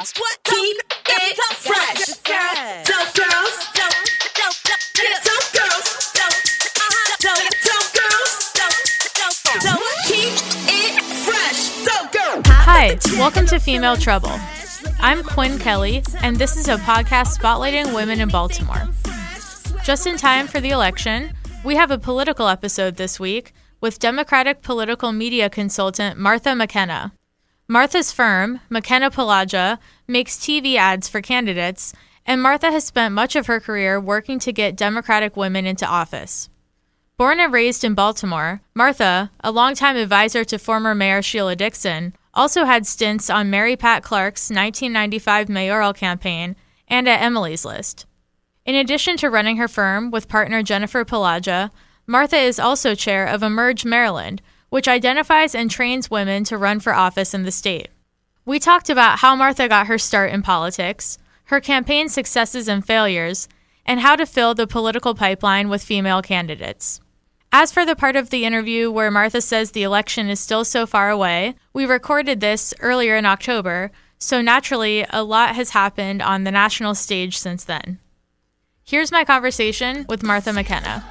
girls. Keep it fresh. Dope girls. Dope girls. Dope girls. Keep it fresh. Dope girl. Hi, welcome to Female Trouble. I'm Quinn Kelly, and this is a podcast spotlighting women in Baltimore. Just in time for the election, we have a political episode this week with Democratic political media consultant Martha McKenna. Martha's firm, McKenna-Pelagia, makes TV ads for candidates, and Martha has spent much of her career working to get Democratic women into office. Born and raised in Baltimore, Martha, a longtime advisor to former Mayor Sheila Dixon, also had stints on Mary Pat Clark's 1995 mayoral campaign and at Emily's List. In addition to running her firm with partner Jennifer Pelagia, Martha is also chair of Emerge Maryland, which identifies and trains women to run for office in the state. We talked about how Martha got her start in politics, her campaign successes and failures, and how to fill the political pipeline with female candidates. As for the part of the interview where Martha says the election is still so far away, we recorded this earlier in October, so naturally a lot has happened on the national stage since then. Here's my conversation with Martha McKenna.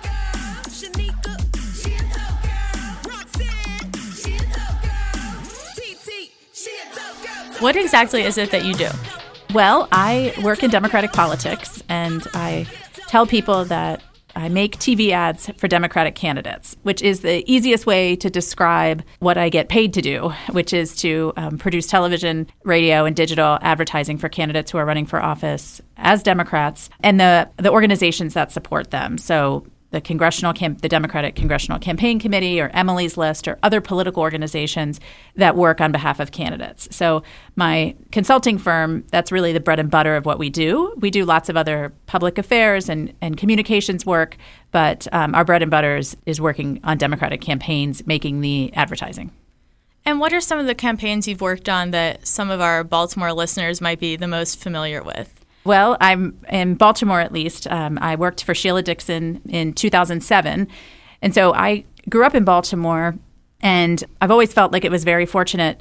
What exactly is it that you do? Well, I work in Democratic politics, and I tell people that I make TV ads for Democratic candidates, which is the easiest way to describe what I get paid to do, which is to produce television, radio, and digital advertising for candidates who are running for office as Democrats and the organizations that support them. So the Democratic Congressional Campaign Committee or Emily's List or other political organizations that work on behalf of candidates. So my consulting firm, that's really the bread and butter of what we do. We do lots of other public affairs and communications work, but our bread and butter is working on Democratic campaigns, making the advertising. And what are some of the campaigns you've worked on that some of our Baltimore listeners might be the most familiar with? Well, I'm in Baltimore at least. I worked for Sheila Dixon in 2007. And so I grew up in Baltimore, and I've always felt like I was very fortunate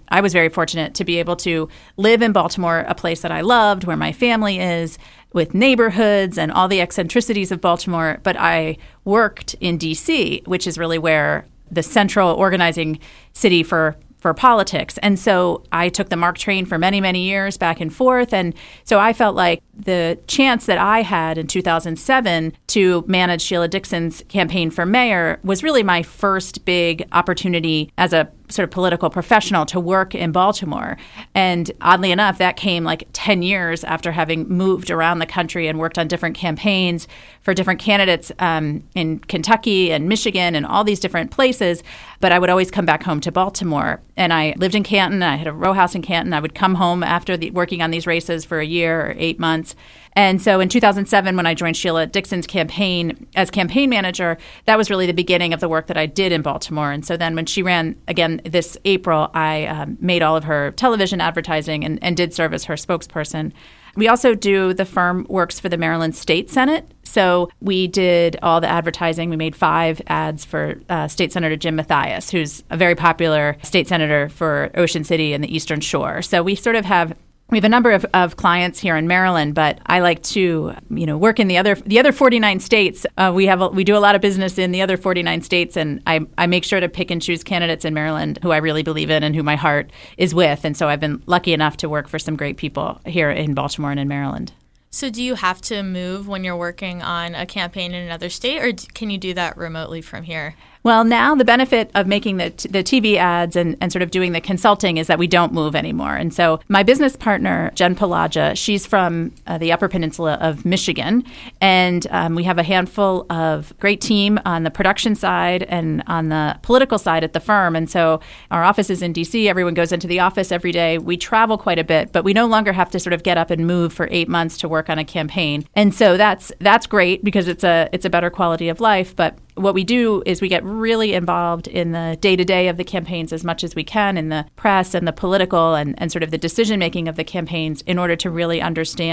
to be able to live in Baltimore, a place that I loved, where my family is, with neighborhoods and all the eccentricities of Baltimore. But I worked in D.C., which is really where the central organizing city for politics. And so I took the MARC train for many, many years back and forth. And so I felt like the chance that I had in 2007 to manage Sheila Dixon's campaign for mayor was really my first big opportunity as a sort of political professional to work in Baltimore. And oddly enough, that came like 10 years after having moved around the country and worked on different campaigns for different candidates in Kentucky and Michigan and all these different places. But I would always come back home to Baltimore. And I lived in Canton. I had a row house in Canton. I would come home after working on these races for a year or 8 months. And so in 2007, when I joined Sheila Dixon's campaign as campaign manager, that was really the beginning of the work that I did in Baltimore. And so then when she ran again this April, I made all of her television advertising and did serve as her spokesperson. We also the firm works for the Maryland State Senate. So we did all the advertising. We made 5 ads for State Senator Jim Mathias, who's a very popular state senator for Ocean City and the Eastern Shore. So we sort of have a number of clients here in Maryland, but I like to, work in the other 49 states. We do a lot of business in the other 49 states, and I make sure to pick and choose candidates in Maryland who I really believe in and who my heart is with. And so I've been lucky enough to work for some great people here in Baltimore and in Maryland. So do you have to move when you're working on a campaign in another state, or can you do that remotely from here? Well, now the benefit of making the TV ads and sort of doing the consulting is that we don't move anymore. And so my business partner, Jen Pelagia, she's from the Upper Peninsula of Michigan. And we have a handful of great team on the production side and on the political side at the firm. And so our office is in D.C. Everyone goes into the office every day. We travel quite a bit, but we no longer have to sort of get up and move for 8 months to work on a campaign. And so that's great because it's a better quality of life. But what we do is we get really involved in the day-to-day of the campaigns as much as we can, in the press and the political and sort of the decision-making of the campaigns in order to really understand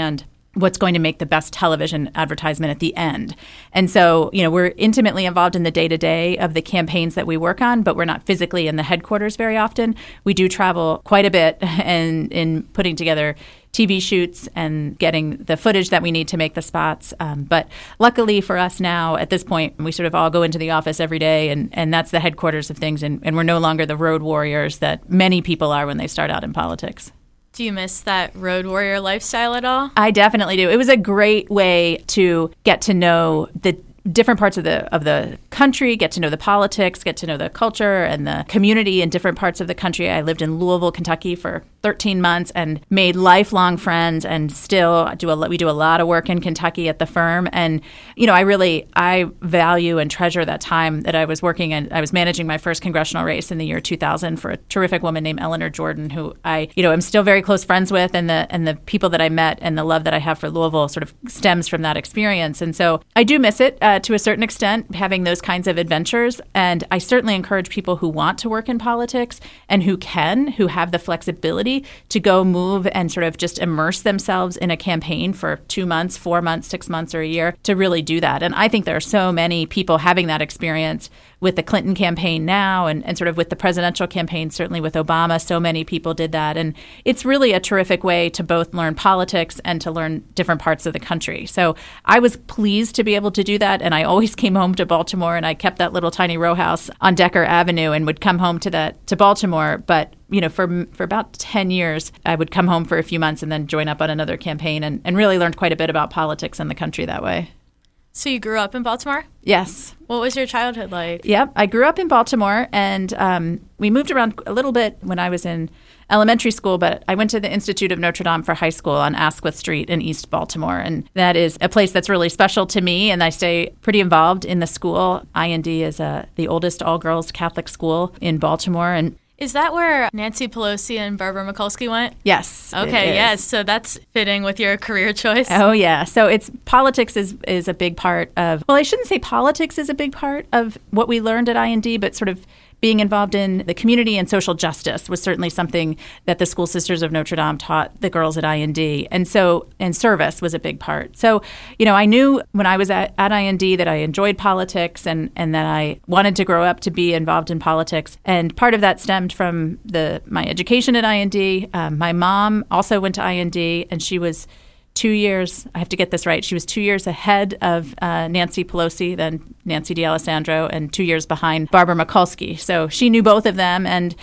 what's going to make the best television advertisement at the end. And so, we're intimately involved in the day-to-day of the campaigns that we work on, but we're not physically in the headquarters very often. We do travel quite a bit in putting together TV shoots and getting the footage that we need to make the spots. But luckily for us now, at this point, we sort of all go into the office every day, and that's the headquarters of things. And we're no longer the road warriors that many people are when they start out in politics. Do you miss that road warrior lifestyle at all? I definitely do. It was a great way to get to know the different parts of the country, get to know the politics, get to know the culture and the community in different parts of the country. I lived in Louisville, Kentucky for 13 months and made lifelong friends, and still we do a lot of work in Kentucky at the firm. And I value and treasure that time that I was working, and I was managing my first congressional race in the year 2000 for a terrific woman named Eleanor Jordan, who I am still very close friends with, and the people that I met and the love that I have for Louisville sort of stems from that experience. And so I do miss it to a certain extent, having those kinds of adventures. And I certainly encourage people who want to work in politics and who have the flexibility to go move and sort of just immerse themselves in a campaign for 2 months, 4 months, 6 months, or a year to really do that. And I think there are so many people having that experience with the Clinton campaign now and sort of with the presidential campaign, certainly with Obama. So many people did that. And it's really a terrific way to both learn politics and to learn different parts of the country. So I was pleased to be able to do that. And I always came home to Baltimore, and I kept that little tiny row house on Decker Avenue and would come home to Baltimore. But for about 10 years, I would come home for a few months and then join up on another campaign and really learned quite a bit about politics and the country that way. So you grew up in Baltimore? Yes. What was your childhood like? Yep. I grew up in Baltimore, and we moved around a little bit when I was in elementary school, but I went to the Institute of Notre Dame for high school on Asquith Street in East Baltimore, and that is a place that's really special to me, and I stay pretty involved in the school. IND is the oldest all-girls Catholic school in Baltimore, and is that where Nancy Pelosi and Barbara Mikulski went? Yes. Okay, yes. So that's fitting with your career choice. Oh, yeah. So politics is a big part of, well, I shouldn't say politics is a big part of what we learned at IND, but sort of being involved in the community and social justice was certainly something that the School Sisters of Notre Dame taught the girls at IND. And service was a big part. So, I knew when I was at IND that I enjoyed politics and that I wanted to grow up to be involved in politics. And part of that stemmed from my education at IND. My mom also went to IND, and she was 2 years, I have to get this right, she was 2 years ahead of Nancy Pelosi, then Nancy D'Alessandro, and 2 years behind Barbara Mikulski. So she knew both of them, and,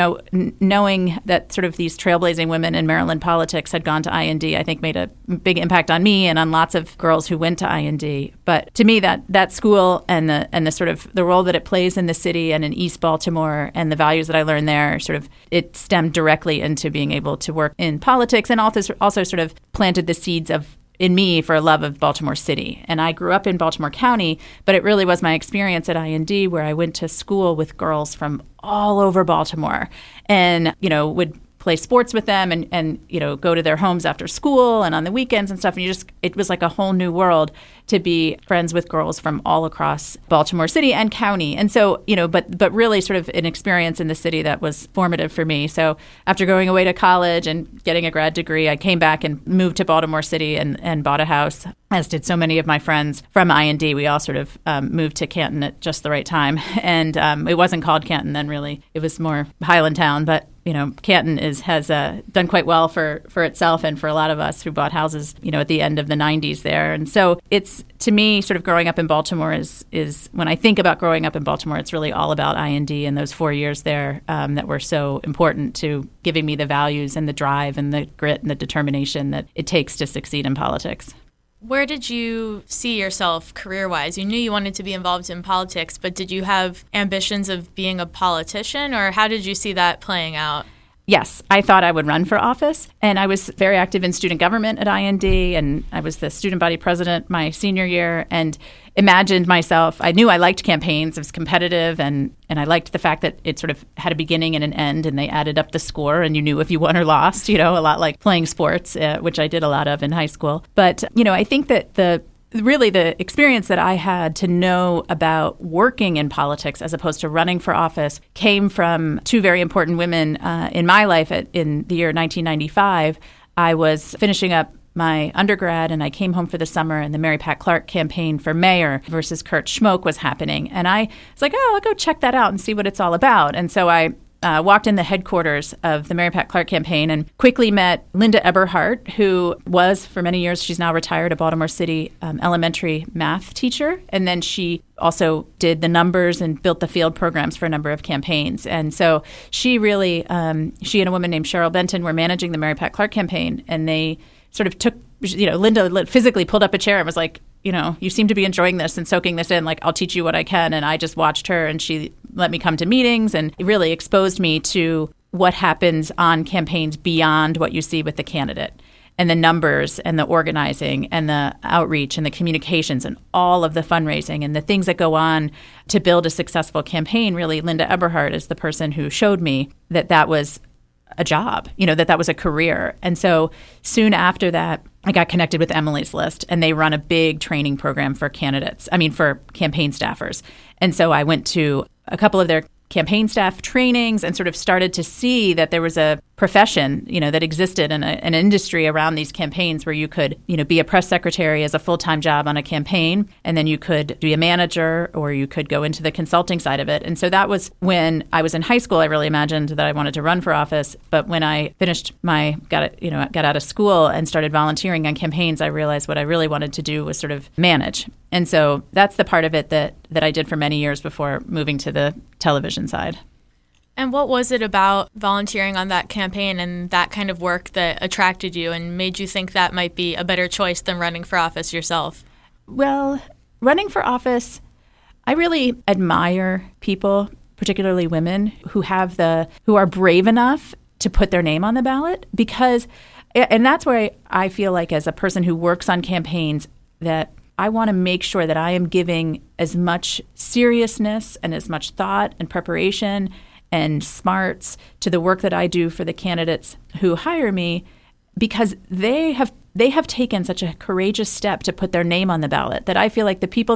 knowing that sort of these trailblazing women in Maryland politics had gone to IND, I think made a big impact on me and on lots of girls who went to IND. But to me, that school and the sort of the role that it plays in the city and in East Baltimore and the values that I learned there, it stemmed directly into being able to work in politics, and also sort of planted the seeds in me for a love of Baltimore City. And I grew up in Baltimore County, but it really was my experience at IND where I went to school with girls from all over Baltimore and, would play sports with them and go to their homes after school and on the weekends and stuff. And it was like a whole new world to be friends with girls from all across Baltimore City and county. And so, but really sort of an experience in the city that was formative for me. So after going away to college and getting a grad degree, I came back and moved to Baltimore City and bought a house, as did so many of my friends from IND. We all sort of moved to Canton at just the right time. And it wasn't called Canton then, really. It was more Highlandtown, but Canton has done quite well for itself and for a lot of us who bought houses, at the end of the 90s there. And so it's, to me, sort of growing up in Baltimore is when I think about growing up in Baltimore, it's really all about IND and those 4 years there that were so important to giving me the values and the drive and the grit and the determination that it takes to succeed in politics. Where did you see yourself career-wise? You knew you wanted to be involved in politics, but did you have ambitions of being a politician, or how did you see that playing out? Yes, I thought I would run for office, and I was very active in student government at IND, and I was the student body president my senior year, and imagined myself, I knew I liked campaigns, it was competitive, and I liked the fact that it sort of had a beginning and an end, and they added up the score, and you knew if you won or lost, a lot like playing sports, which I did a lot of in high school. But, I think that the experience that I had to know about working in politics as opposed to running for office came from two very important women in my life. In the year 1995, I was finishing up my undergrad and I came home for the summer, and the Mary Pat Clark campaign for mayor versus Kurt Schmoke was happening. And I was like, I'll go check that out and see what it's all about. And so I walked in the headquarters of the Mary Pat Clark campaign and quickly met Linda Eberhardt, who was, for many years, she's now retired, a Baltimore City elementary math teacher. And then she also did the numbers and built the field programs for a number of campaigns. And so she really, she and a woman named Cheryl Benton were managing the Mary Pat Clark campaign. And they sort of took, Linda physically pulled up a chair and was like, you seem to be enjoying this and soaking this in. Like, I'll teach you what I can. And I just watched her, and she let me come to meetings, and it really exposed me to what happens on campaigns beyond what you see with the candidate, and the numbers and the organizing and the outreach and the communications and all of the fundraising and the things that go on to build a successful campaign. Really, Linda Eberhardt is the person who showed me that was a job, that was a career. And so soon after that, I got connected with Emily's List, and they run a big training program for for campaign staffers. And so I went to a couple of their campaign staff trainings and sort of started to see that there was a profession, that existed in an industry around these campaigns where you could, be a press secretary as a full-time job on a campaign, and then you could be a manager, or you could go into the consulting side of it. And so that was when I was in high school. I really imagined that I wanted to run for office. But when I finished got out of school and started volunteering on campaigns, I realized what I really wanted to do was sort of manage. And so that's the part of it that I did for many years before moving to the television side. And what was it about volunteering on that campaign and that kind of work that attracted you and made you think that might be a better choice than running for office yourself? Well, running for office, I really admire people, particularly women, who are brave enough to put their name on the ballot, and that's where I feel like, as a person who works on campaigns, that I want to make sure that I am giving as much seriousness and as much thought and preparation and smarts to the work that I do for the candidates who hire me, because they have taken such a courageous step to put their name on the ballot, that I feel like the people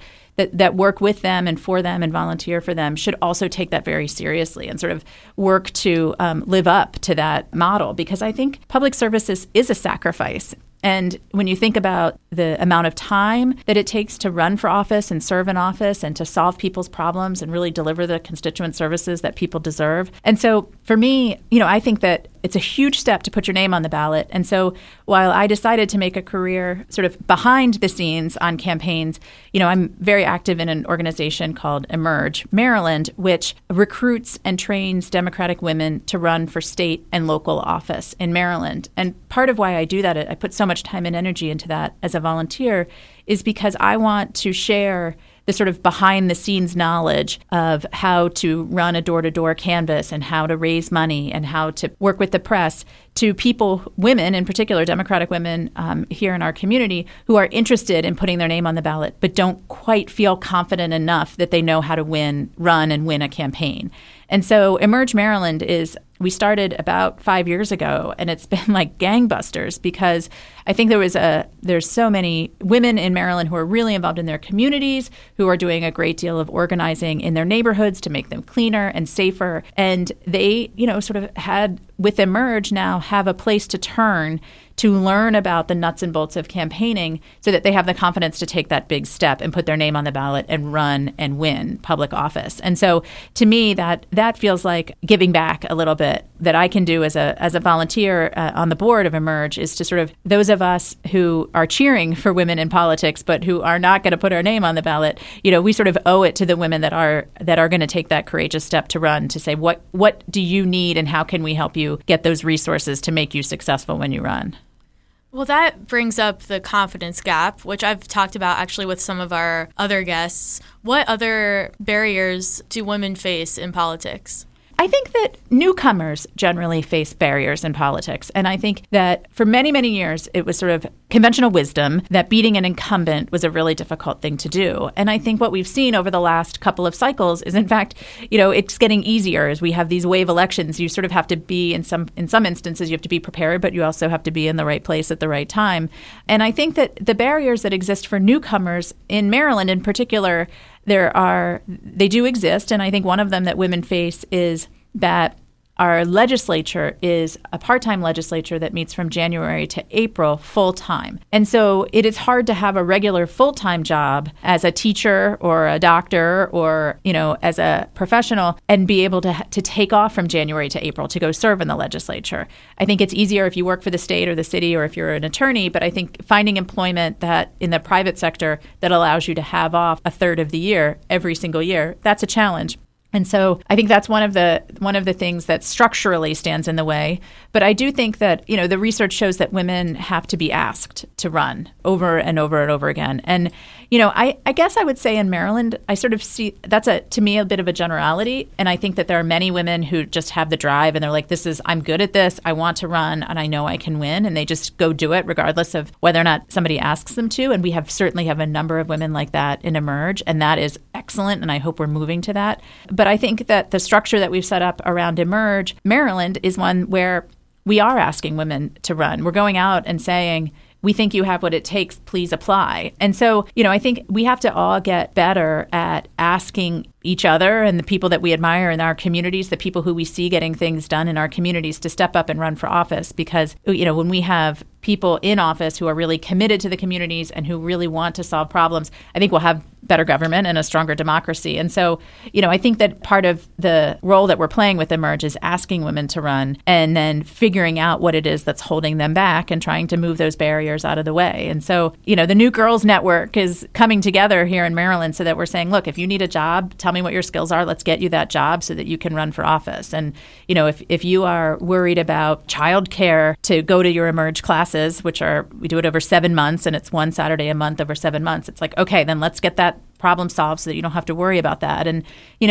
that work with them and for them and volunteer for them should also take that very seriously and sort of work to live up to that model, because I think public service is a sacrifice. And when you think about the amount of time that it takes to run for office and serve in office and to solve people's problems and really deliver the constituent services that people deserve. And so for me, I think that it's a huge step to put your name on the ballot. And so while I decided to make a career sort of behind the scenes on campaigns, I'm very active in an organization called Emerge Maryland, which recruits and trains Democratic women to run for state and local office in Maryland. And part of why I do that, I put so much time and energy into that as a volunteer, is because I want to share the sort of behind the scenes knowledge of how to run a door-to-door canvass and how to raise money and how to work with the press to people, women in particular, Democratic women here in our community, who are interested in putting their name on the ballot but don't quite feel confident enough that they know how to run and win a campaign. And so Emerge Maryland we started about 5 years ago, and it's been like gangbusters, because I think there's so many women in Maryland who are really involved in their communities, who are doing a great deal of organizing in their neighborhoods to make them cleaner and safer. And they, sort of had, with Emerge now, have a place to turn to learn about the nuts and bolts of campaigning so that they have the confidence to take that big step and put their name on the ballot and run and win public office. And so to me, that feels like giving back a little bit that I can do as a volunteer on the board of Emerge, is to sort of, those of us who are cheering for women in politics but who are not going to put our name on the ballot, we sort of owe it to the women that are going to take that courageous step to run, to say, what do you need and how can we help you get those resources to make you successful when you run? Well, that brings up the confidence gap, which I've talked about actually with some of our other guests. What other barriers do women face in politics? I think that newcomers generally face barriers in politics. And I think that for many, many years, it was sort of conventional wisdom that beating an incumbent was a really difficult thing to do. And I think what we've seen over the last couple of cycles is, in fact, it's getting easier as we have these wave elections. You sort of have to be, in some instances, you have to be prepared, but you also have to be in the right place at the right time. And I think that the barriers that exist for newcomers in Maryland in particular, they do exist. And I think one of them that women face is that our legislature is a part-time legislature that meets from January to April full-time. And so it is hard to have a regular full-time job as a teacher or a doctor or, as a professional and be able to take off from January to April to go serve in the legislature. I think it's easier if you work for the state or the city or if you're an attorney, but I think finding employment that in the private sector that allows you to have off a third of the year every single year, that's a challenge. And so I think that's one of the things that structurally stands in the way. But I do think that, the research shows that women have to be asked to run over and over and over again. And, I guess I would say in Maryland, I sort of see that's to me a bit of a generality. And I think that there are many women who just have the drive and they're like, I'm good at this. I want to run and I know I can win. And they just go do it regardless of whether or not somebody asks them to. And we certainly have a number of women like that in Emerge. And that is excellent. And I hope we're moving to that. But I think that the structure that we've set up around Emerge Maryland is one where we are asking women to run. We're going out and saying, we think you have what it takes, please apply. And so, I think we have to all get better at asking each other and the people that we admire in our communities, the people who we see getting things done in our communities to step up and run for office. Because, when we have people in office who are really committed to the communities and who really want to solve problems, I think we'll have better government and a stronger democracy. And so, I think that part of the role that we're playing with Emerge is asking women to run and then figuring out what it is that's holding them back and trying to move those barriers out of the way. And so, the New Girls Network is coming together here in Maryland so that we're saying, look, if you need a job, tell me what your skills are. Let's get you that job so that you can run for office. And, if you are worried about childcare to go to your Emerge classes, which we do it over 7 months and it's one Saturday a month over 7 months, it's like, okay, then let's get that problem solved so that you don't have to worry about that. And,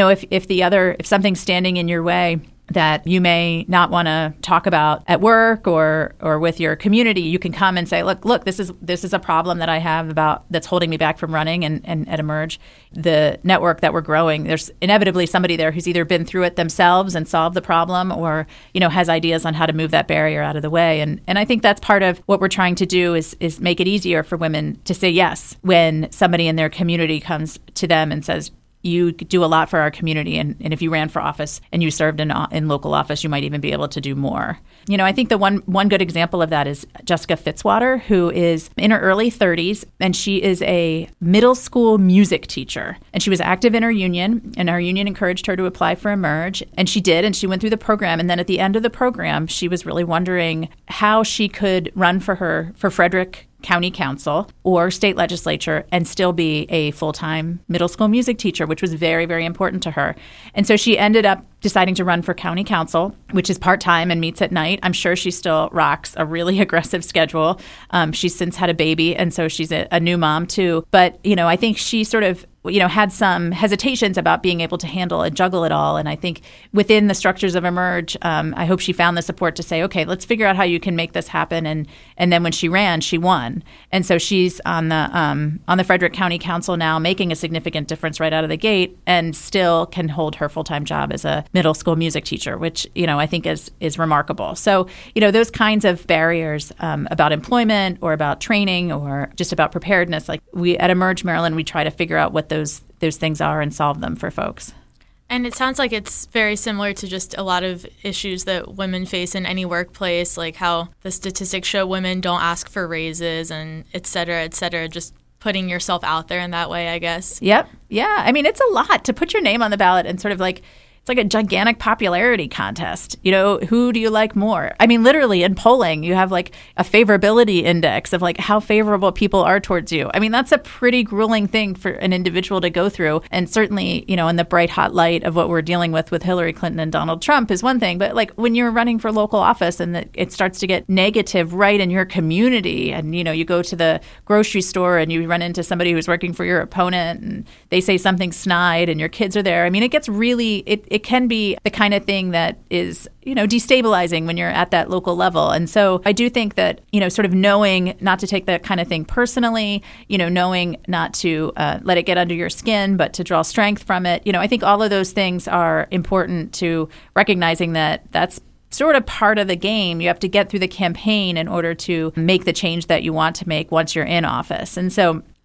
if something's standing in your way that you may not want to talk about at work or with your community, you can come and say, look, this is a problem that I have that's holding me back from running. And at Emerge, the network that we're growing, there's inevitably somebody there who's either been through it themselves and solved the problem or, has ideas on how to move that barrier out of the way. And I think that's part of what we're trying to do is make it easier for women to say yes when somebody in their community comes to them and says, you do a lot for our community, and if you ran for office and you served in local office, you might even be able to do more. I think the one good example of that is Jessica Fitzwater, who is in her early 30s, and she is a middle school music teacher. And she was active in her union, and our union encouraged her to apply for Emerge, and she did, and she went through the program. And then at the end of the program, she was really wondering how she could run for Frederick County Council or state legislature and still be a full-time middle school music teacher, which was very, very important to her. And so she ended up deciding to run for county council, which is part-time and meets at night. I'm sure she still rocks a really aggressive schedule. She's since had a baby, and so she's a new mom too. But, I think she sort of had some hesitations about being able to handle and juggle it all. And I think within the structures of Emerge, I hope she found the support to say, okay, let's figure out how you can make this happen. And then when she ran, she won. And so she's on the Frederick County Council now, making a significant difference right out of the gate, and still can hold her full-time job as a middle school music teacher, which, I think is remarkable. So, those kinds of barriers about employment or about training or just about preparedness, like we at Emerge Maryland, we try to figure out what those things are and solve them for folks. And it sounds like it's very similar to just a lot of issues that women face in any workplace, like how the statistics show women don't ask for raises and et cetera, just putting yourself out there in that way, I guess. Yep. Yeah. I mean, it's a lot to put your name on the ballot and sort of like, it's like a gigantic popularity contest. Who do you like more? I mean, literally in polling, you have like a favorability index of like how favorable people are towards you. I mean, that's a pretty grueling thing for an individual to go through. And certainly, in the bright hot light of what we're dealing with Hillary Clinton and Donald Trump is one thing. But like when you're running for local office and it starts to get negative right in your community and, you go to the grocery store and you run into somebody who's working for your opponent and they say something snide and your kids are there. I mean, it gets really, it can be the kind of thing that is, destabilizing when you're at that local level. And so I do think that, sort of knowing not to take that kind of thing personally, knowing not to let it get under your skin, but to draw strength from it. I think all of those things are important to recognizing that that's sort of part of the game. You have to get through the campaign in order to make the change that you want to make once you're in office. And so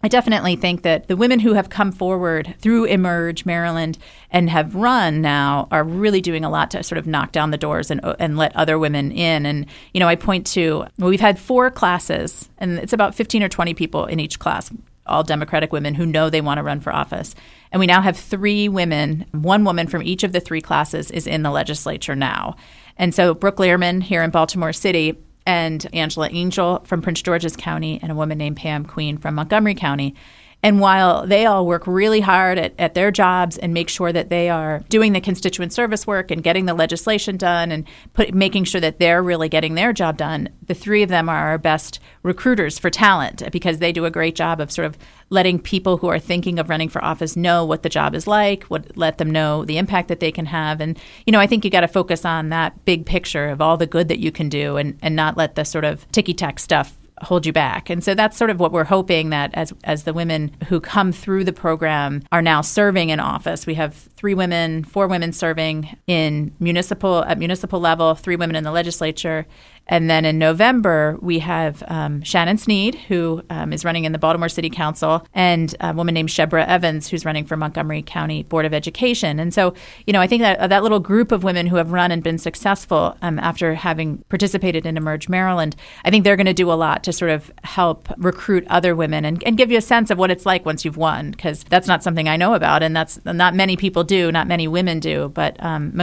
I definitely think that the women who have come forward through Emerge Maryland and have run now are really doing a lot to sort of knock down the doors and let other women in. And, I point to, we've had 4 classes, and it's about 15 or 20 people in each class, all Democratic women who know they want to run for office. And we now have 3 women. 1 woman from each of the 3 classes is in the legislature now. And so Brooke Lehrman here in Baltimore City, and Angela Angel from Prince George's County, and a woman named Pam Queen from Montgomery County. And while they all work really hard at their jobs and make sure that they are doing the constituent service work and getting the legislation done and making sure that they're really getting their job done, the 3 of them are our best recruiters for talent because they do a great job of sort of letting people who are thinking of running for office know what the job is like, let them know the impact that they can have. And, I think you got to focus on that big picture of all the good that you can do and not let the sort of ticky-tack stuff hold you back. And so that's sort of what we're hoping, that as the women who come through the program are now serving in office. We have 4 women serving at municipal level, 3 women in the legislature. And then in November, we have Shannon Sneed, who is running in the Baltimore City Council, and a woman named Shebra Evans, who's running for Montgomery County Board of Education. And so, I think that little group of women who have run and been successful after having participated in Emerge Maryland, I think they're going to do a lot to sort of help recruit other women and give you a sense of what it's like once you've won, because that's not something I know about, and that's not many people do, not many women do. But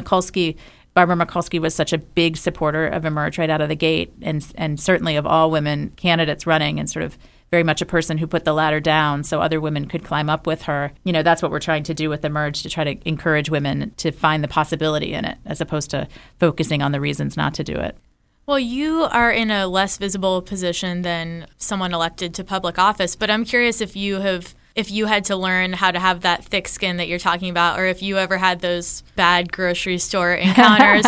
Barbara Mikulski was such a big supporter of Emerge right out of the gate, and certainly of all women candidates running, and sort of very much a person who put the ladder down so other women could climb up with her. That's what we're trying to do with Emerge, to try to encourage women to find the possibility in it as opposed to focusing on the reasons not to do it. Well, you are in a less visible position than someone elected to public office, but I'm curious if you had to learn how to have that thick skin that you're talking about, or if you ever had those bad grocery store encounters,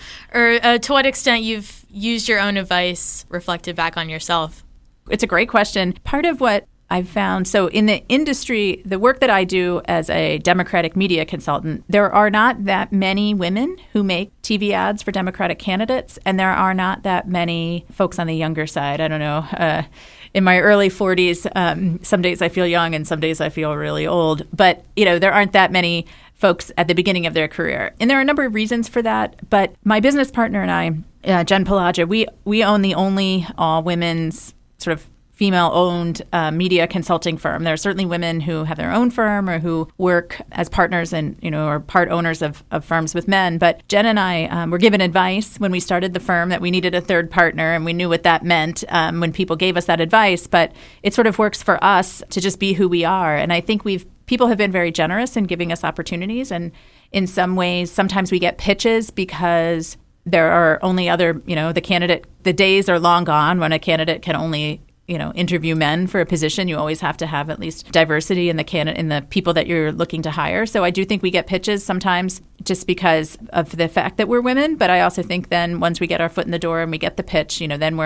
or to what extent you've used your own advice reflected back on yourself. It's a great question. Part of what I've found, so in the industry, the work that I do as a Democratic media consultant, there are not that many women who make TV ads for Democratic candidates, and there are not that many folks on the younger side. I don't know. In my early 40s, some days I feel young and some days I feel really old. But, there aren't that many folks at the beginning of their career. And there are a number of reasons for that. But my business partner and I, Jen Pelagia, we own the only all-women's sort of female-owned media consulting firm. There are certainly women who have their own firm or who work as partners and, are part owners of firms with men. But Jen and I were given advice when we started the firm that we needed a third partner, and we knew what that meant when people gave us that advice. But it sort of works for us to just be who we are. And I think people have been very generous in giving us opportunities. And in some ways, sometimes we get pitches because there are only other, the days are long gone when a candidate can only interview men for a position. You always have to have at least diversity in the people that you're looking to hire. So I do think we get pitches sometimes just because of the fact that we're women. But I also think then once we get our foot in the door and we get the pitch,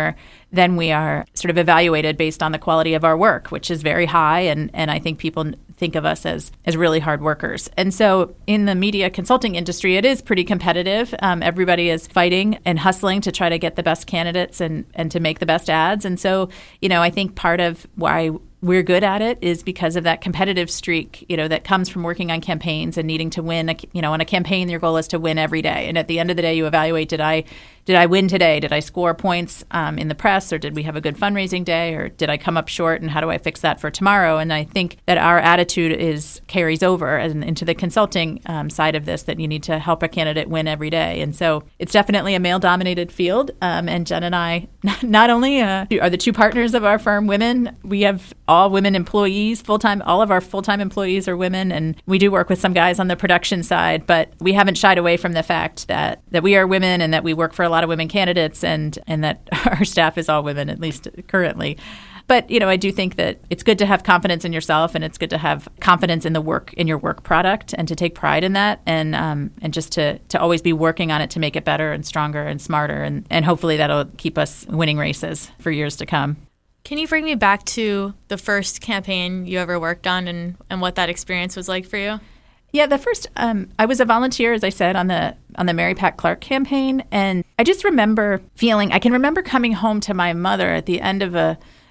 then we are sort of evaluated based on the quality of our work, which is very high. And I think people think of us as really hard workers. And so in the media consulting industry, it is pretty competitive. Everybody is fighting and hustling to try to get the best candidates and to make the best ads. And so, I think part of why we're good at it is because of that competitive streak, that comes from working on campaigns and needing to win. On a campaign, your goal is to win every day. And at the end of the day, you evaluate, did I win today? Did I score points in the press, or did we have a good fundraising day, or did I come up short, and how do I fix that for tomorrow? And I think that our attitude carries over into the consulting side of this, that you need to help a candidate win every day. And so it's definitely a male-dominated field. And Jen and I not only are the 2 partners of our firm women, we have all women employees, full-time. All of our full-time employees are women, and we do work with some guys on the production side, but we haven't shied away from the fact that we are women and that we work for a lot of women candidates and that our staff is all women, at least currently. But, I do think that it's good to have confidence in yourself, and it's good to have confidence in your work product, and to take pride in that, and just to always be working on it to make it better and stronger and smarter. And hopefully that'll keep us winning races for years to come. Can you bring me back to the first campaign you ever worked on and what that experience was like for you? Yeah, the first, I was a volunteer, as I said, on the Mary Pat Clark campaign. And I just remember I can remember coming home to my mother at the end of a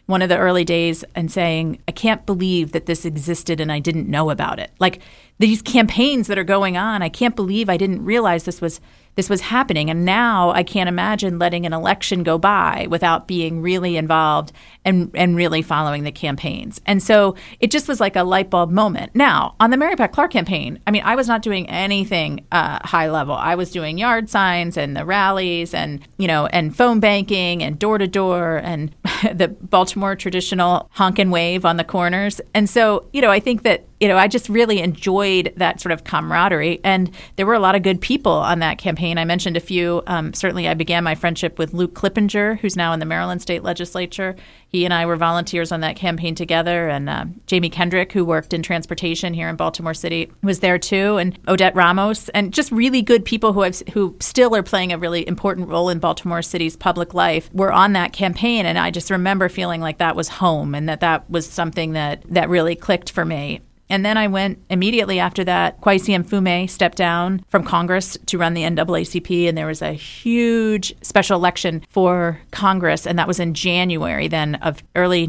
one of the early days and saying, I can't believe that this existed and I didn't know about it. Like these campaigns that are going on, I can't believe I didn't realize this was happening. And now I can't imagine letting an election go by without being really involved and really following the campaigns. And so it just was like a light bulb moment. Now, on the Mary Pat Clark campaign, I mean, I was not doing anything high level. I was doing yard signs and the rallies and, and phone banking and door to door and the Baltimore traditional honk and wave on the corners. And so, I think that, I just really enjoyed that sort of camaraderie. And there were a lot of good people on that campaign. I mentioned a few. Certainly, I began my friendship with Luke Clippinger, who's now in the Maryland State Legislature. He and I were volunteers on that campaign together. And Jamie Kendrick, who worked in transportation here in Baltimore City, was there too. And Odette Ramos, and just really good people who still are playing a really important role in Baltimore City's public life, were on that campaign. And I just remember feeling like that was home and that was something that really clicked for me. And then I went immediately after that. Kweisi Mfume stepped down from Congress to run the NAACP, and there was a huge special election for Congress, and that was in January then of early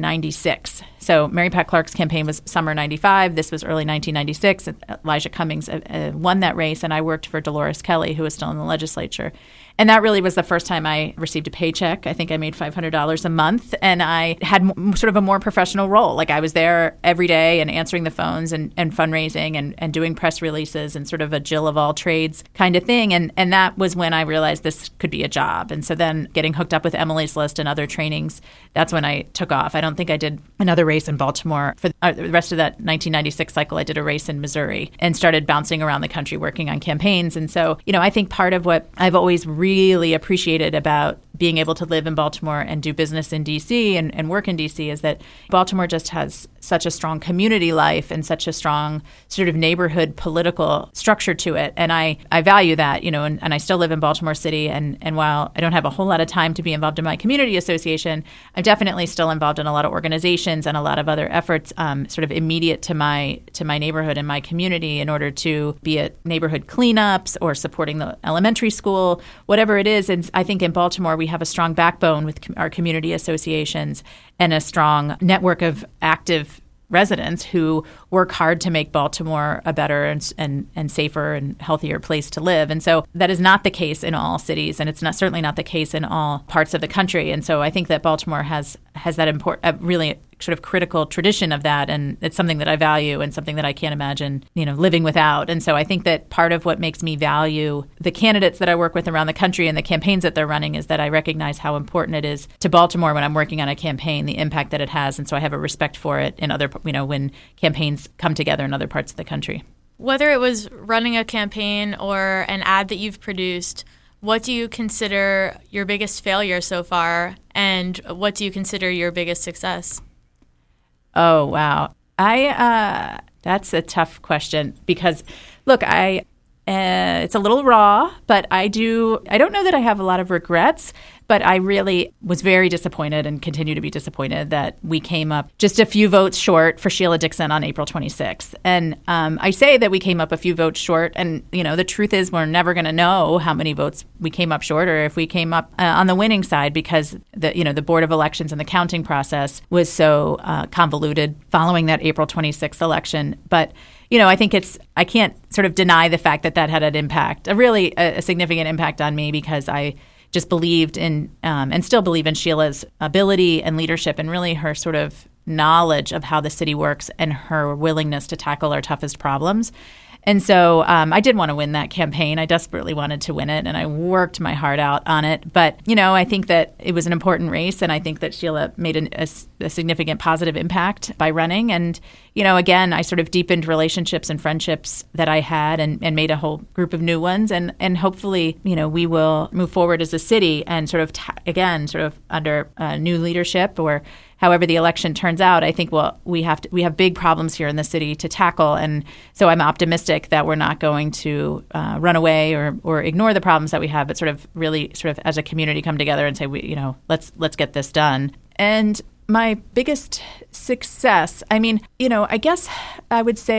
1996. So Mary Pat Clark's campaign was summer 95. This was early 1996. Elijah Cummings won that race, and I worked for Dolores Kelly, who was still in the legislature. And that really was the first time I received a paycheck. I think I made $500 a month, and I had sort of a more professional role. Like I was there every day and answering the phones and fundraising and doing press releases and sort of a Jill of all trades kind of thing. And that was when I realized this could be a job. And so then getting hooked up with Emily's List and other trainings, that's when I took off. I don't think I did another race in Baltimore. For the rest of that 1996 cycle, I did a race in Missouri and started bouncing around the country working on campaigns. And so, I think part of what I've always really appreciated about being able to live in Baltimore and do business in D.C. and work in D.C. is that Baltimore just has such a strong community life and such a strong sort of neighborhood political structure to it. And I value that, and I still live in Baltimore City. And while I don't have a whole lot of time to be involved in my community association, I'm definitely still involved in a lot of organizations and a lot of other efforts sort of immediate to my neighborhood and my community in order to be at neighborhood cleanups or supporting the elementary school, whatever it is. And I think in Baltimore, we have a strong backbone with our community associations and a strong network of active residents who work hard to make Baltimore a better and safer and healthier place to live. And so that is not the case in all cities, and it's certainly not the case in all parts of the country. And so I think that Baltimore has that really sort of critical tradition of that, and it's something that I value and something that I can't imagine, living without. And so I think that part of what makes me value the candidates that I work with around the country and the campaigns that they're running is that I recognize how important it is to Baltimore when I'm working on a campaign, the impact that it has. And so I have a respect for it in other, when campaigns come together in other parts of the country. Whether it was running a campaign or an ad that you've produced, what do you consider your biggest failure so far, and what do you consider your biggest success? Oh, wow. That's a tough question because, look, it's a little raw, but I don't know that I have a lot of regrets, but I really was very disappointed and continue to be disappointed that we came up just a few votes short for Sheila Dixon on April 26th. And I say that we came up a few votes short, and, the truth is we're never going to know how many votes we came up short or if we came up on the winning side because the Board of Elections and the counting process was so convoluted following that April 26th election. But I think I can't sort of deny the fact that had an impact, a significant impact on me because I just believed in and still believe in Sheila's ability and leadership and really her sort of knowledge of how the city works and her willingness to tackle our toughest problems. And so I did want to win that campaign. I desperately wanted to win it, and I worked my heart out on it. But, I think that it was an important race, and I think that Sheila made a significant positive impact by running. And, again, I sort of deepened relationships and friendships that I had and made a whole group of new ones. And hopefully, we will move forward as a city and sort of under new leadership or however the election turns out. I think we have big problems here in the city to tackle, and so I'm optimistic that we're not going to run away or ignore the problems that we have, but sort of as a community come together and say let's get this done. And my biggest success, I guess I would say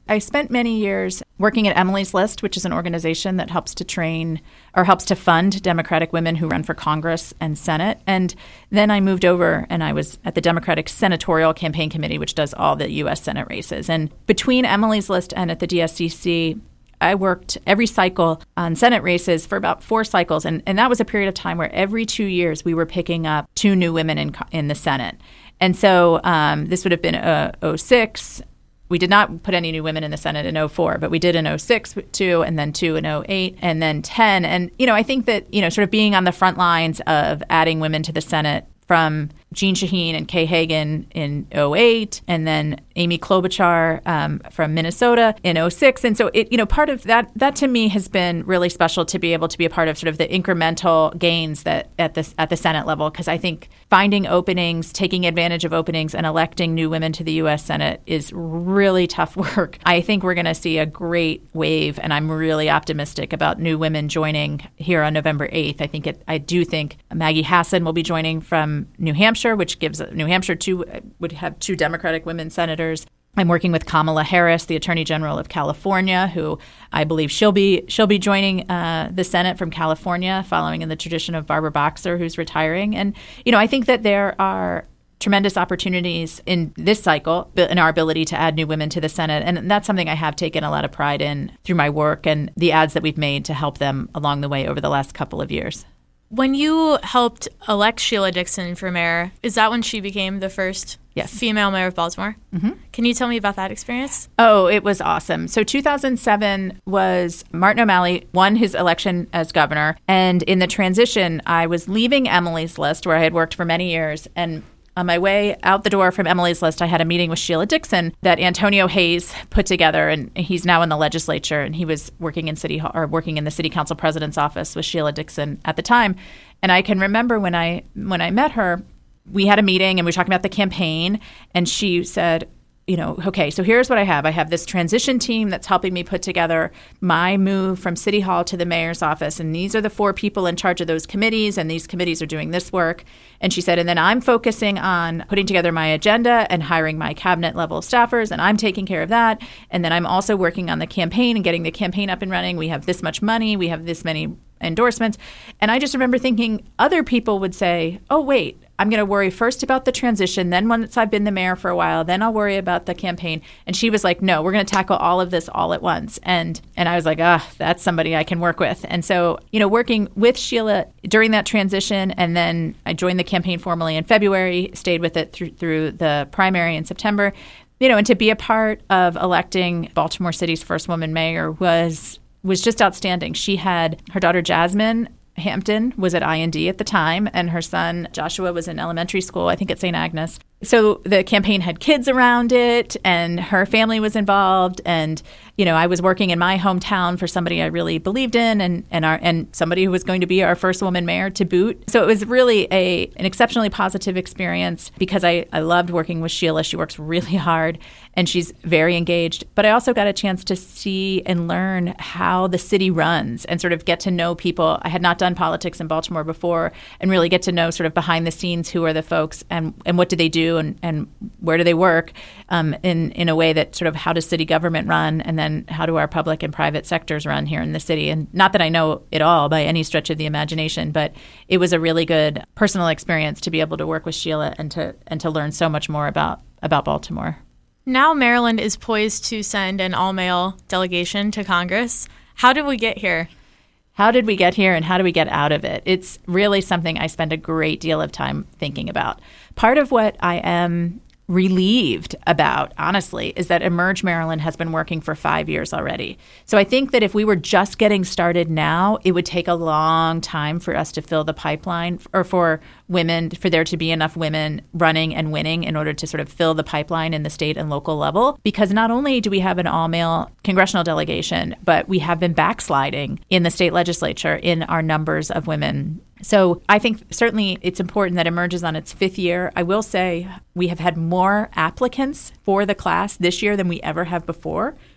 I spent many years working at Emily's List, which is an organization that helps to train or helps to fund Democratic women who run for Congress and Senate. And then I moved over and I was at the Democratic Senatorial Campaign Committee, which does all the U.S. Senate races. And between Emily's List and at the DSCC, I worked every cycle on Senate races for about 4 cycles. And that was a period of time where every 2 years we were picking up 2 new women in the Senate. And so this would have been 06. We did not put any new women in the Senate in 04, but we did in 06, 2, and then 2 in 08, and then 10. And, I think that, sort of being on the front lines of adding women to the Senate from Jean Shaheen and Kay Hagan in 08, and then Amy Klobuchar from Minnesota in 06. And so part of that to me has been really special to be able to be a part of sort of the incremental gains that at the Senate level, because I think finding openings, taking advantage of openings, and electing new women to the U.S. Senate is really tough work. I think we're going to see a great wave, and I'm really optimistic about new women joining here on November 8th. I do think Maggie Hassan will be joining from New Hampshire, which gives New Hampshire would have 2 Democratic women senators. I'm working with Kamala Harris, the Attorney General of California, who I believe she'll be joining the Senate from California, following in the tradition of Barbara Boxer, who's retiring. And I think that there are tremendous opportunities in this cycle in our ability to add new women to the Senate. And that's something I have taken a lot of pride in through my work and the ads that we've made to help them along the way over the last couple of years. When you helped elect Sheila Dixon for mayor, is that when she became the first female mayor of Baltimore? Mm-hmm. Can you tell me about that experience? Oh, it was awesome. So 2007 was Martin O'Malley won his election as governor. And in the transition, I was leaving Emily's List, where I had worked for many years. And on my way out the door from Emily's List, I had a meeting with Sheila Dixon that Antonio Hayes put together, and he's now in the legislature, and he was working in the city council president's office with Sheila Dixon at the time. And I can remember when I met her, we had a meeting and we were talking about the campaign, and she said, okay, so here's what I have. I have this transition team that's helping me put together my move from City Hall to the mayor's office. And these are the 4 people in charge of those committees. And these committees are doing this work. And she said, and then I'm focusing on putting together my agenda and hiring my cabinet level staffers. And I'm taking care of that. And then I'm also working on the campaign and getting the campaign up and running. We have this much money. We have this many endorsements. And I just remember thinking other people would say, oh, wait, I'm going to worry first about the transition. Then once I've been the mayor for a while, then I'll worry about the campaign. And she was like, no, we're going to tackle all of this all at once. And I was like, that's somebody I can work with. And so, working with Sheila during that transition, and then I joined the campaign formally in February, stayed with it through the primary in September, and to be a part of electing Baltimore City's first woman mayor was just outstanding. She had her daughter Jasmine Hampton was at IND at the time, and her son Joshua was in elementary school, I think at St. Agnes. So the campaign had kids around it, and her family was involved. And, I was working in my hometown for somebody I really believed in, and somebody who was going to be our first woman mayor to boot. So it was really an exceptionally positive experience, because I loved working with Sheila. She works really hard, and she's very engaged. But I also got a chance to see and learn how the city runs and sort of get to know people. I had not done politics in Baltimore before, and really get to know sort of behind the scenes who are the folks and what do they do and where do they work in a way that sort of how does city government run, and then how do our public and private sectors run here in the city. And not that I know it all by any stretch of the imagination, but it was a really good personal experience to be able to work with Sheila and to learn so much more about Baltimore. Now Maryland is poised to send an all-male delegation to Congress. How did we get here? How did we get here, and how do we get out of it? It's really something I spend a great deal of time thinking about. Part of what I am relieved about, honestly, is that Emerge Maryland has been working for 5 years already. So I think that if we were just getting started now, it would take a long time for us to fill the pipeline, or for there to be enough women running and winning in order to sort of fill the pipeline in the state and local level. Because not only do we have an all-male congressional delegation, but we have been backsliding in the state legislature in our numbers of women. So I think certainly it's important that Emerge is on its 5th year. I will say we have had more applicants for the class this year than we ever have before.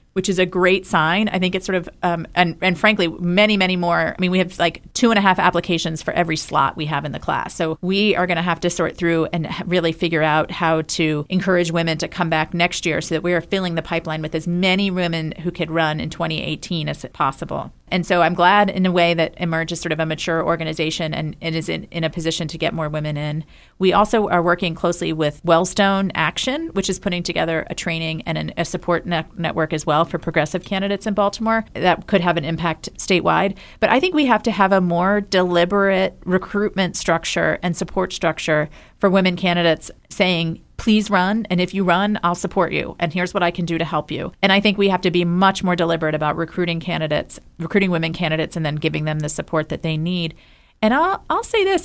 which is a great sign. I think it's sort of, and frankly, many, many more. I mean, we have like 2.5 applications for every slot we have in the class. So we are going to have to sort through and really figure out how to encourage women to come back next year so that we are filling the pipeline with as many women who could run in 2018 as possible. And so I'm glad in a way that Emerge is sort of a mature organization and it is in a position to get more women in. We also are working closely with Wellstone Action, which is putting together a training and a support network as well for progressive candidates in Baltimore that could have an impact statewide. But I think we have to have a more deliberate recruitment structure and support structure for women candidates saying, please run, and if you run, I'll support you, and here's what I can do to help you. And I think we have to be much more deliberate about recruiting women candidates, and then giving them the support that they need. And I'll say this,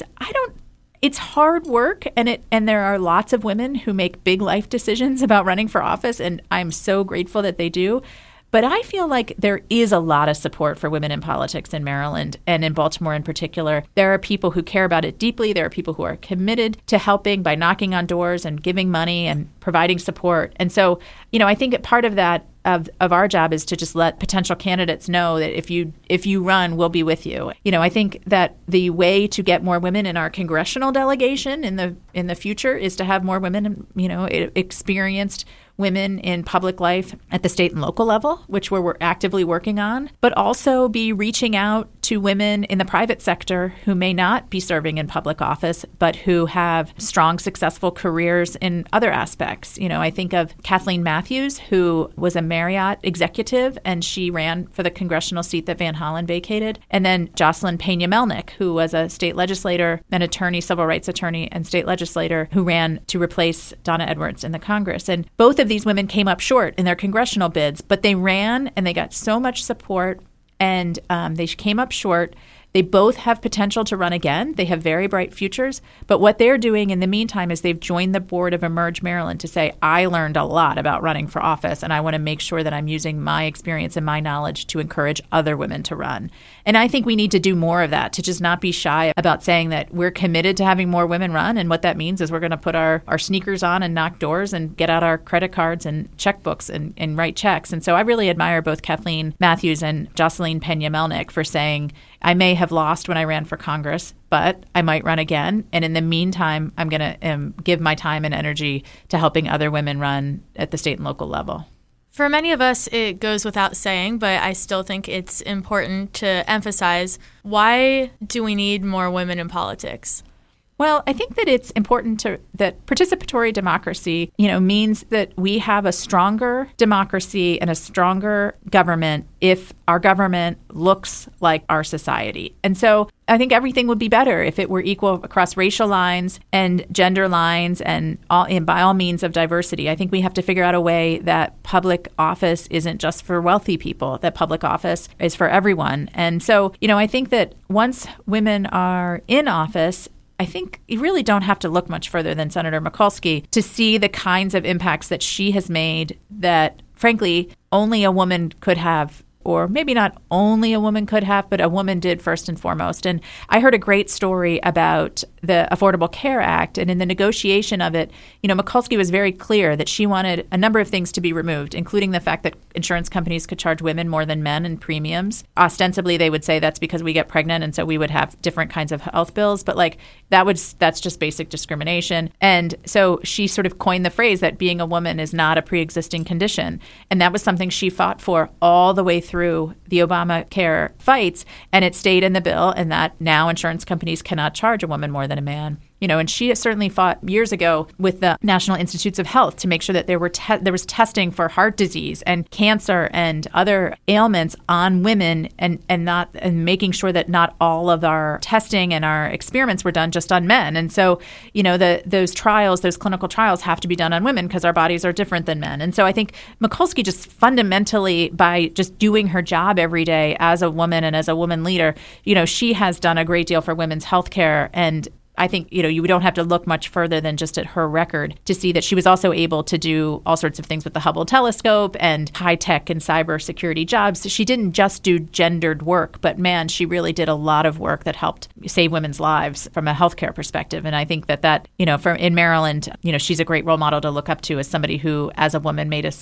it's hard work, and there are lots of women who make big life decisions about running for office, and I'm so grateful that they do. But I feel like there is a lot of support for women in politics in Maryland and in Baltimore in particular. There are people who care about it deeply. There are people who are committed to helping by knocking on doors and giving money and providing support. And so, I think part of that of our job is to just let potential candidates know that if you run, we'll be with you. I think that the way to get more women in our congressional delegation in the future is to have more women, experienced women in public life at the state and local level, which we're actively working on, but also be reaching out to women in the private sector who may not be serving in public office, but who have strong, successful careers in other aspects. I think of Kathleen Matthews, who was a Marriott executive, and she ran for the congressional seat that Van Hollen vacated. And then Jocelyn Pena-Melnick, who was a state legislator, an attorney, civil rights attorney, and state legislator who ran to replace Donna Edwards in the Congress. And both of these women came up short in their congressional bids, but they ran and they got so much support, and they came up short. They both have potential to run again. They have very bright futures. But what they're doing in the meantime is they've joined the board of Emerge Maryland to say, I learned a lot about running for office, and I want to make sure that I'm using my experience and my knowledge to encourage other women to run. And I think we need to do more of that, to just not be shy about saying that we're committed to having more women run. And what that means is we're going to put our sneakers on and knock doors and get out our credit cards and checkbooks and write checks. And so I really admire both Kathleen Matthews and Jocelyn Pena-Melnick for saying, I may have lost when I ran for Congress, but I might run again. And in the meantime, I'm going to give my time and energy to helping other women run at the state and local level. For many of us, it goes without saying, but I still think it's important to emphasize, why do we need more women in politics? Well, I think that it's important that participatory democracy, means that we have a stronger democracy and a stronger government if our government looks like our society. And so I think everything would be better if it were equal across racial lines and gender lines and by all means of diversity. I think we have to figure out a way that public office isn't just for wealthy people, that public office is for everyone. And so, I think that once women are in office, I think you really don't have to look much further than Senator Mikulski to see the kinds of impacts that she has made that, frankly, only a woman could have, or maybe not only a woman could have, but a woman did first and foremost. And I heard a great story about the Affordable Care Act, and in the negotiation of it, Mikulski was very clear that she wanted a number of things to be removed, including the fact that insurance companies could charge women more than men in premiums. Ostensibly, they would say that's because we get pregnant, and so we would have different kinds of health bills, but that's just basic discrimination. And so she sort of coined the phrase that being a woman is not a pre-existing condition, and that was something she fought for all the way through the Obamacare fights, and it stayed in the bill, and that now insurance companies cannot charge a woman more than a man. And she certainly fought years ago with the National Institutes of Health to make sure that there was testing for heart disease and cancer and other ailments on women, and making sure that not all of our testing and our experiments were done just on men. And so, those clinical trials have to be done on women because our bodies are different than men. And so I think Mikulski just fundamentally, by just doing her job every day as a woman and as a woman leader, she has done a great deal for women's health care. And I think, you don't have to look much further than just at her record to see that she was also able to do all sorts of things with the Hubble telescope and high-tech and cybersecurity jobs. She didn't just do gendered work, but man, she really did a lot of work that helped save women's lives from a healthcare perspective. And I think that in Maryland, she's a great role model to look up to as somebody who, as a woman, made a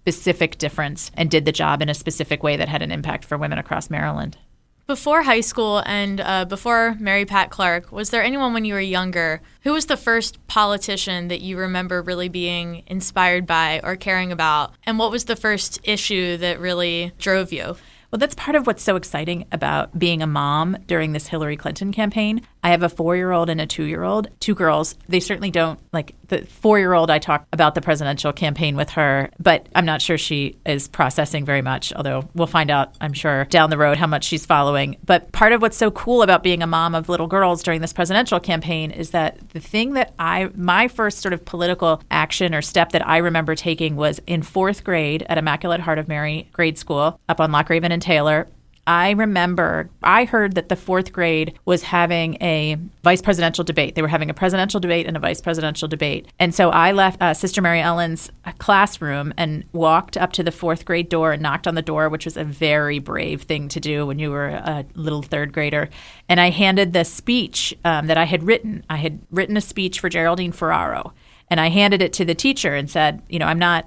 specific difference and did the job in a specific way that had an impact for women across Maryland. Before high school and before Mary Pat Clark, was there anyone when you were younger who was the first politician that you remember really being inspired by or caring about? And what was the first issue that really drove you? Well, that's part of what's so exciting about being a mom during this Hillary Clinton campaign. I have a 4-year-old and a 2-year-old, 2 girls. They certainly don't, like the 4-year-old, I talk about the presidential campaign with her, but I'm not sure she is processing very much, although we'll find out, I'm sure, down the road how much she's following. But part of what's so cool about being a mom of little girls during this presidential campaign is that the thing that my first sort of political action or step that I remember taking was in 4th grade at Immaculate Heart of Mary grade school up on Loch Raven and Taylor. I remember I heard that the 4th grade was having a vice presidential debate. They were having a presidential debate and a vice presidential debate. And so I left Sister Mary Ellen's classroom and walked up to the 4th grade door and knocked on the door, which was a very brave thing to do when you were a little 3rd grader. And I handed the speech that I had written. I had written a speech for Geraldine Ferraro. And I handed it to the teacher and said, I'm not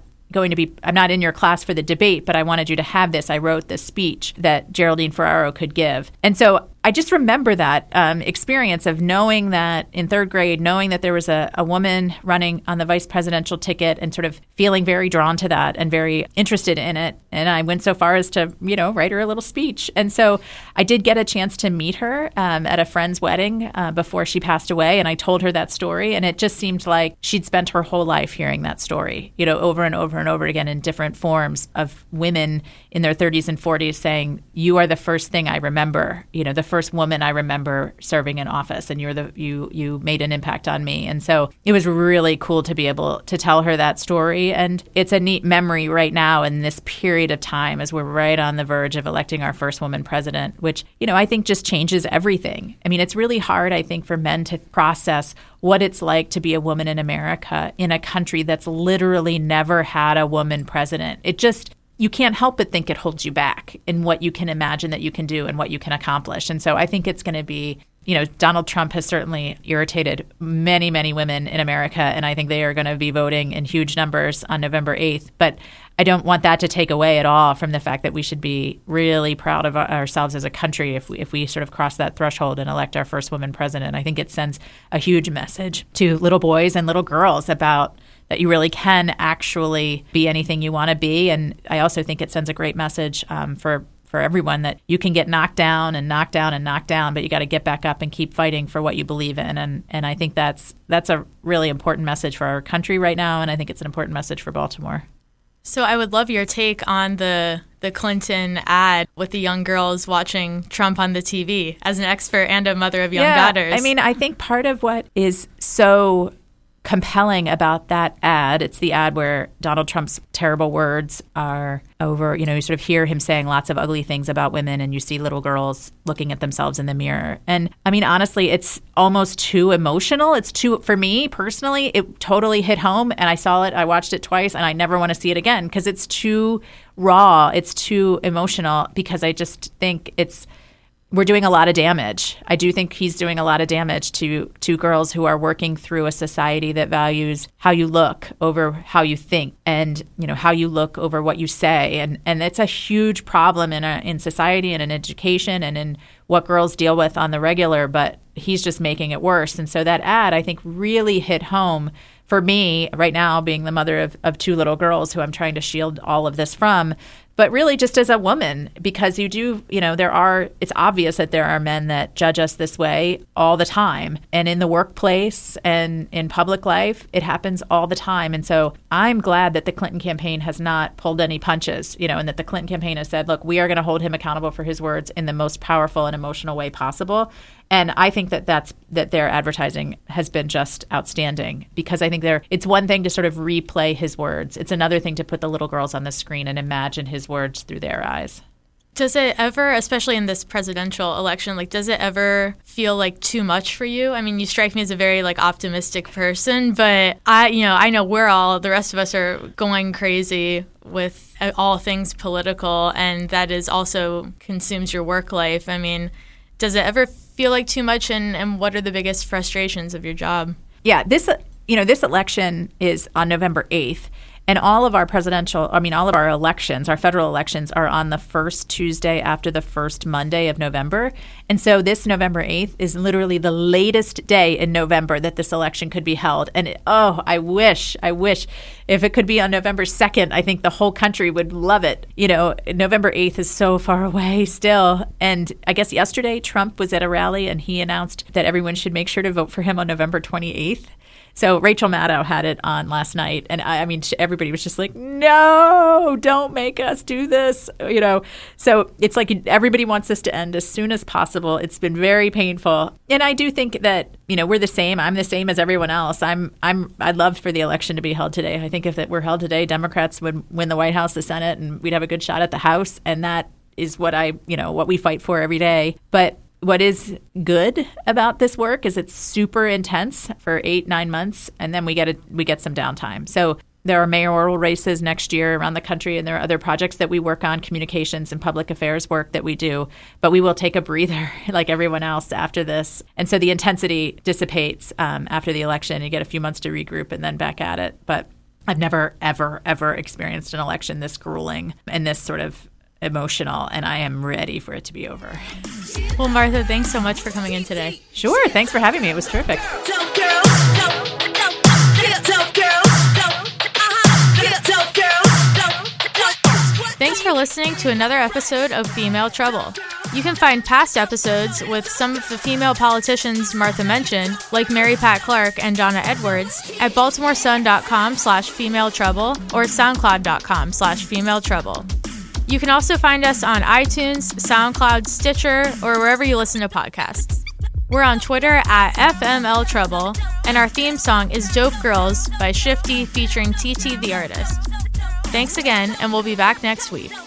in your class for the debate, but I wanted you to have this. I wrote this speech that Geraldine Ferraro could give. And so I just remember that experience of knowing that in 3rd grade, knowing that there was a woman running on the vice presidential ticket and sort of feeling very drawn to that and very interested in it. And I went so far as to, write her a little speech. And so I did get a chance to meet her at a friend's wedding before she passed away. And I told her that story. And it just seemed like she'd spent her whole life hearing that story, over and over and over again in different forms of women in their 30s and 40s saying, you are the first thing I remember, the first woman I remember serving in office, and you made an impact on me. And so it was really cool to be able to tell her that story. And it's a neat memory right now in this period of time as we're right on the verge of electing our first woman president, which, I think just changes everything. I mean, it's really hard, I think, for men to process what it's like to be a woman in America in a country that's literally never had a woman president. You can't help but think it holds you back in what you can imagine that you can do and what you can accomplish. And so I think it's going to be, Donald Trump has certainly irritated many, many women in America, and I think they are going to be voting in huge numbers on November 8th. But I don't want that to take away at all from the fact that we should be really proud of ourselves as a country if we sort of cross that threshold and elect our first woman president. I think it sends a huge message to little boys and little girls about that you really can actually be anything you want to be. And I also think it sends a great message for everyone that you can get knocked down and knocked down and knocked down, but you got to get back up and keep fighting for what you believe in. And I think that's a really important message for our country right now, and I think it's an important message for Baltimore. So I would love your take on the Clinton ad with the young girls watching Trump on the TV as an expert and a mother of young daughters. I mean, I think part of what is so compelling about that ad, it's the ad where Donald Trump's terrible words are over, you sort of hear him saying lots of ugly things about women, and you see little girls looking at themselves in the mirror. And I mean, honestly, it's almost too emotional. For me personally, it totally hit home, and I watched it twice, and I never want to see it again because it's too raw. It's too emotional because I just think we're doing a lot of damage. I do think he's doing a lot of damage to girls who are working through a society that values how you look over how you think, and how you look over what you say, and it's a huge problem in society and in education and in what girls deal with on the regular. But he's just making it worse. And so that ad, I think, really hit home for me right now, being the mother of 2 little girls who I'm trying to shield all of this from. But really just as a woman, because it's obvious that there are men that judge us this way all the time. And in the workplace and in public life, it happens all the time. And so I'm glad that the Clinton campaign has not pulled any punches, and that the Clinton campaign has said, look, we are going to hold him accountable for his words in the most powerful and emotional way possible. And I think that their advertising has been just outstanding, because I think it's one thing to sort of replay his words. It's another thing to put the little girls on the screen and imagine his words through their eyes. Does it ever, especially in this presidential election, does it ever feel like too much for you? I mean, you strike me as a very optimistic person, but I know the rest of us are going crazy with all things political, and that is also consumes your work life. I mean, does it ever feel like too much, and what are the biggest frustrations of your job? Yeah, this election is on November 8th. And all of our elections, our federal elections, are on the first Tuesday after the first Monday of November. And so this November 8th is literally the latest day in November that this election could be held. And I wish if it could be on November 2nd, I think the whole country would love it. November 8th is so far away still. And I guess yesterday Trump was at a rally and he announced that everyone should make sure to vote for him on November 28th. So Rachel Maddow had it on last night, and everybody was just like, "No, don't make us do this," So it's like everybody wants this to end as soon as possible. It's been very painful, and I do think that we're the same. I'm the same as everyone else. I'd love for the election to be held today. I think if it were held today, Democrats would win the White House, the Senate, and we'd have a good shot at the House, and that is what what we fight for every day. But what is good about this work is it's super intense for 8-9 months, and then we get some downtime. So there are mayoral races next year around the country, and there are other projects that we work on, communications and public affairs work that we do. But we will take a breather like everyone else after this. And so the intensity dissipates after the election. You get a few months to regroup and then back at it. But I've never, ever, ever experienced an election this grueling and this sort of emotional, and I am ready for it to be over. Well, Martha, thanks so much for coming in today. Sure. Thanks for having me. It was terrific. Thanks for listening to another episode of Female Trouble. You can find past episodes with some of the female politicians Martha mentioned, like Mary Pat Clark and Donna Edwards, at baltimoresun.com/femaletrouble or soundcloud.com/femaletrouble. You can also find us on iTunes, SoundCloud, Stitcher, or wherever you listen to podcasts. We're on Twitter at FML Trouble, and our theme song is Dope Girls by Shifty featuring TT the Artist. Thanks again, and we'll be back next week.